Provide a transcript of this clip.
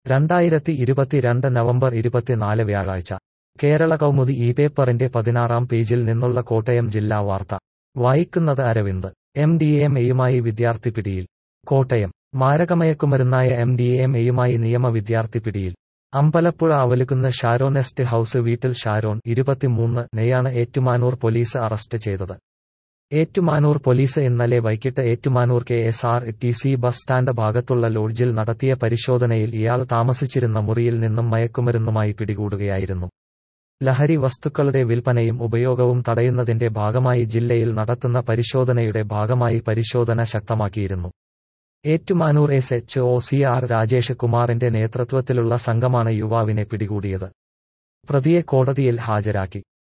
2022 November 24 വ്യാഴാഴ്ച കേരള കൗമുദി ഈ പേപ്പറിന്റെ 16-ാം പേജിൽ നിന്നുള്ള കോട്ടയം ജില്ലാ വാർത്ത വായിക്കുന്നത് അരവിന്ദ്. MDMA-യുമായി വിദ്യാർത്ഥി പിടിയിൽ. കോട്ടയം മാരകമയക്കുമരുന്നായ MDMA-യുമായി നിയമ വിദ്യാർത്ഥി പിടിയിൽ. അമ്പലപ്പുഴ അവലുകുന്ന് ഷാരോൺ എസ്റ്റ് ഹൌസ് വീട്ടിൽ ഷാരോൺ 23 നെയാണ് ഏറ്റുമാനൂർ പോലീസ് അറസ്റ്റ് ചെയ്തത്. ഏറ്റുമാനൂർ പോലീസ് ഇന്നലെ വൈകിട്ട് ഏറ്റുമാനൂർ KSRTC ബസ് സ്റ്റാൻഡ് ഭാഗത്തുള്ള ലോഡ്ജിൽ നടത്തിയ പരിശോധനയിൽ ഇയാൾ താമസിച്ചിരുന്ന മുറിയിൽ നിന്നും മയക്കുമരുന്നുമായി പിടികൂടുകയായിരുന്നു. ലഹരി വസ്തുക്കളുടെ വിൽപ്പനയും ഉപയോഗവും തടയുന്നതിന്റെ ഭാഗമായി ജില്ലയിൽ നടത്തുന്ന പരിശോധനയുടെ ഭാഗമായി പരിശോധന ശക്തമാക്കിയിരുന്നു. ഏറ്റുമാനൂർ SHO CR രാജേഷ് കുമാറിന്റെ നേതൃത്വത്തിലുള്ള സംഘമാണ് യുവാവിനെ പിടികൂടിയത്. പ്രതിയെ കോടതിയിൽ ഹാജരാക്കി.